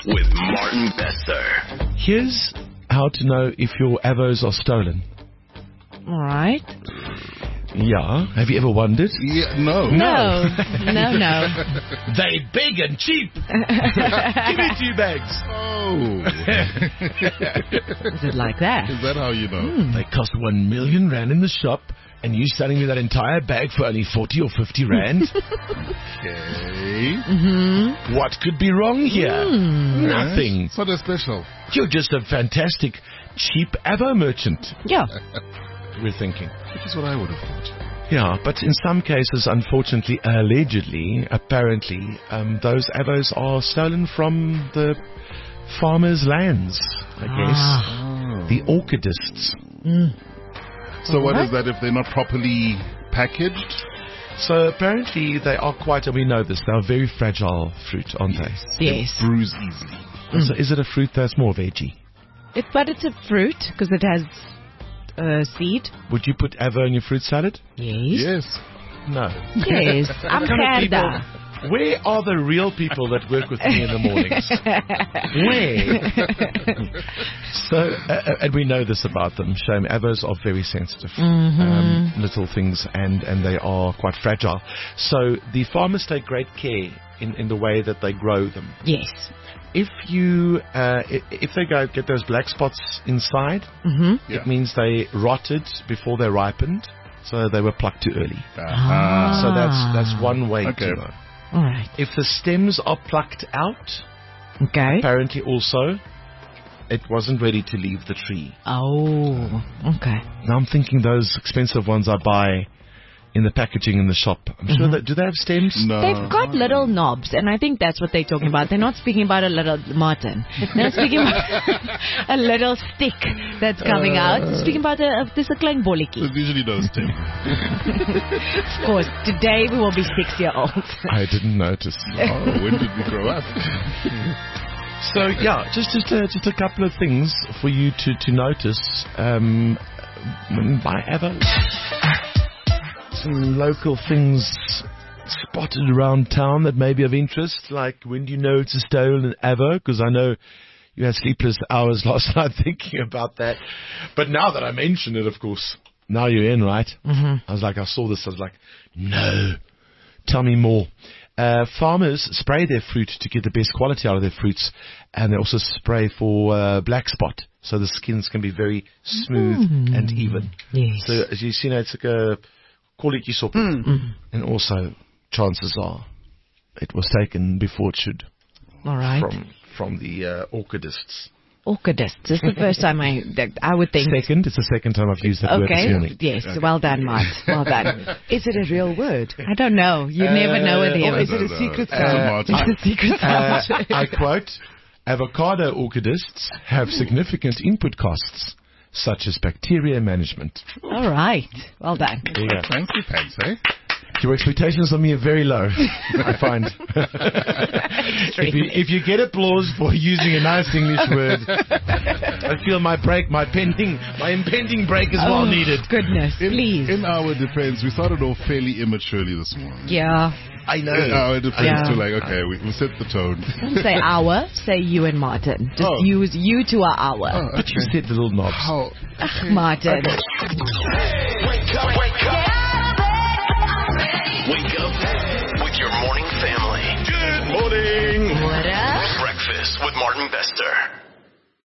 with Martin Bester. Here's how to know if your avos are stolen. All right. Yeah. Have you ever wondered? Yeah, no. No. They big and cheap. Give me 2 bags. Oh. Is it like that? Is that how you know? They cost 1 million rand in the shop, and you selling me that entire bag for only 40 or 50 rand? Okay. What could be wrong here? Nothing. It's not a special. You're just a fantastic, cheap avo merchant, Yeah. we're thinking. Which is what I would have thought. Yeah, but in some cases, unfortunately, apparently, those avos are stolen from the farmers' lands, I guess. The orchardists. So what is that if they're not properly packaged? So apparently they are we know this, they are very fragile fruit, aren't they? Yes. Bruise easily. So is it a fruit that's more veggie? But it's a fruit because it has seed. Would you put avo in your fruit salad? Yes. Yes. No. Yes. I'm Kind of Gerda. Where are the real people that work with me in the mornings? Where? So, and we know this about them. Shame, avos are very sensitive, little things, and they are quite fragile. So the farmers take great care in the way that they grow them. Yes. If you, if they get those black spots inside, it means they rotted before they ripened, so they were plucked too early. So that's one way to know. All right. If the stems are plucked out, Okay. apparently also it wasn't ready to leave the tree. Oh. Okay. Now I'm thinking those expensive ones I buy in the packaging in the shop. I'm sure that, do they have stems? No. They've got little knobs, and I think that's what they're talking about. They're not speaking about a little Martin. They're speaking about a little stick that's coming out. They're speaking about this a klein bolletjie. There's usually no stem. Of course, today we will be 6-year-olds. I didn't notice. Oh, when did we grow up? So yeah, just a couple of things for you to notice when you buy avos. Some local things spotted around town that may be of interest, like when do you know it's a stolen avo? Because I know you had sleepless hours last night thinking about that. But now that I mention it, of course, now you're in, right? I saw this, I was like, no, tell me more. Farmers spray their fruit to get the best quality out of their fruits, and they also spray for black spot, so the skins can be very smooth and even. Yes. So as you see now, it's like a quality soap, and also chances are it was taken before it should. All right. From the orchardists. Orchidist. This is the first time I would think. It's the second time I've used that word this morning. Yes. Well done, Mart. Well done. Is it a real word? I don't know. You never know with him. Or is it a secret sound? It's a secret sound. I quote, avocado orchardists have significant input costs, such as bacteria management. All right. Well done. Yeah. Fancy pants, eh? Your expectations on me are very low, I find. if you get applause for using a nice English word, I feel my impending break is well needed. Goodness, please. In our defense, we started off fairly immaturely this morning. Yeah. I know. In our defense, Yeah. we're like, okay, we set the tone. Don't say our, say you and Martin. Just use you to our hour. Oh, But you said the little knobs. How? Martin. Wake up. Wake up with your morning family. Good morning. What up? Breakfast with Martin Bester.